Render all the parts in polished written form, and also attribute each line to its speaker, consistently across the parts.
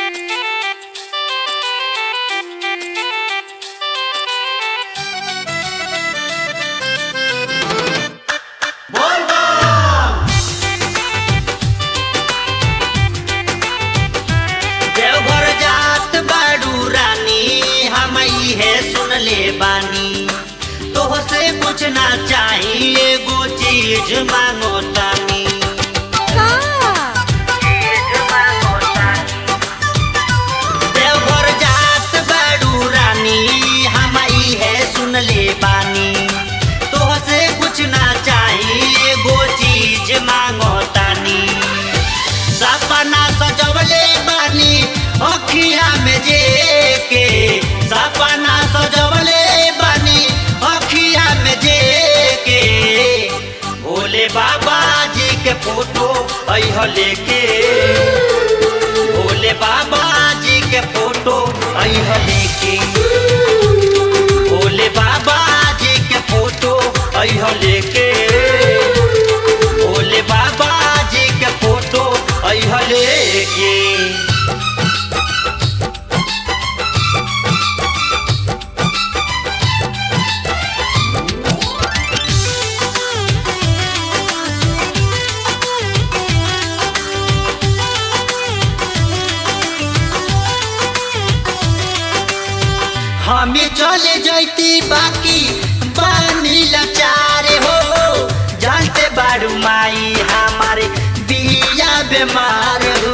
Speaker 1: देवघर जात बाड़ू रानी हम है सुन ले बानी तोहसे कुछ ना चाहिए एगो चीज मांगो तानी देवघर जात बाड़ू रानी हम है सुन ले बानी तोहसे कुछ ना चाहिए एगो चीज मांगो तानी सपना सजवले बानी अखिया में जेके सपना सजवले बानी अखिया में जेके भोले बाबा जी के फोटो अइह लेके भोले बाबा जी के फोटो अइह लेके भोले बाबा जी के फोटो अइह लेके भोले बाबा जी के फोटो अइह लेके हमें चले जाती बाकी बानी लाचारे हो जानते बारू माई हमारे बिया बीमार हो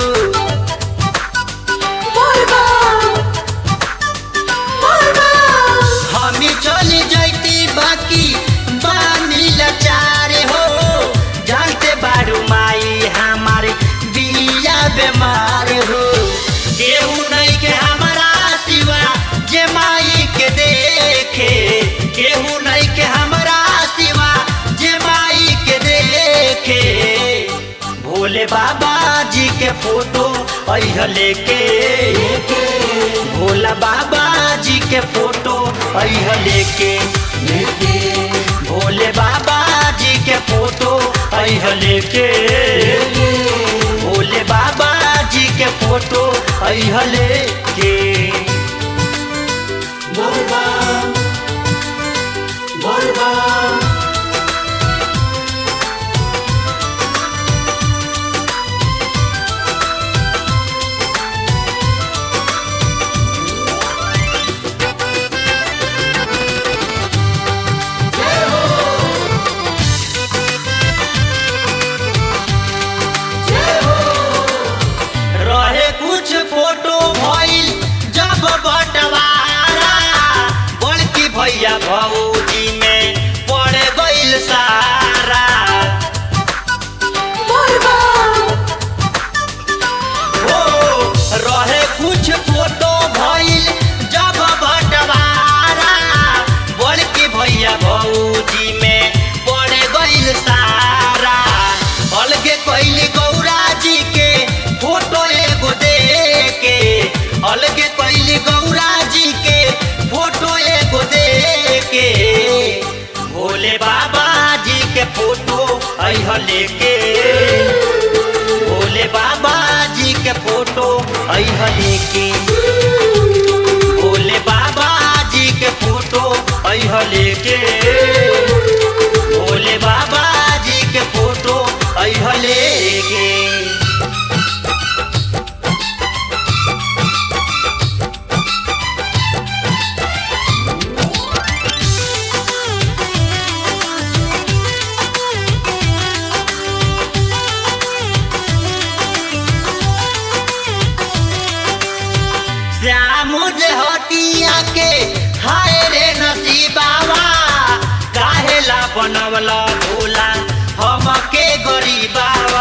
Speaker 1: हमें चले जाती बाकी बानी लाचारे हो जानते बारू माई हमारे बिया बीमार हो केहू नहीं के हमारा सिवा जे माई के देखे केहू नहीं के हमरा सिवा जे माई के देखे भोले बाबा जी के फोटो अइह लेके भोला बाबा जी के फोटो अइह लेके भोले बाबा जी के फोटो अइह लेके भोले बाबा जी के फोटो अइह लेके रहे कुछ फोटो भइल जब बंटवारा बड़की भैया भौजी में पड़ गइल सारा हो रहे कुछ फोटो भइल जब बंटवारा बड़की भैया भौजी में पड़ गइल सारा अलगे कइली गौरा जी के फोटो एगो देके अलगे कइली गौरा जी के फोटो एगो देके भोले बाबा जी के फोटो अइह लेके भोले बाबा जी के फोटो अइह लेके भोले बाबा जी के फोटो अइह लेके भोले बाबा जी के फोटो अइह लेके श्याम हटिया के हाय रे नसीबावा काहेला बनवला भोला हमके गरीबावा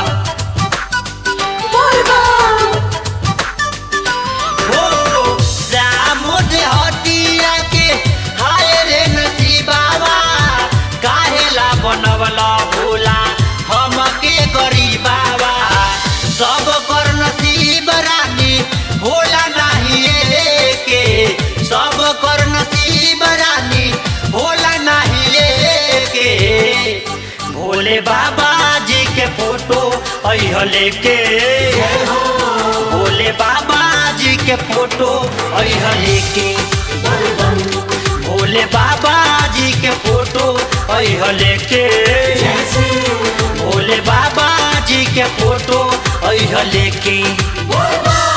Speaker 1: हो श्याम हटिया के हाय रे नसीबावा काहेला बनवला भोला हमके गरीबावा सब कर नसीब रानी भोला नहीं के सब कर नसीब रानी भोला नहीं के भोले बाबा जी के फोटो अइह लेके भोले बाबा के फोटो अइह लेके, भोले बाबा जी के फोटो अइह लेके, भोले बाबा जी के फोटो अइह लेके।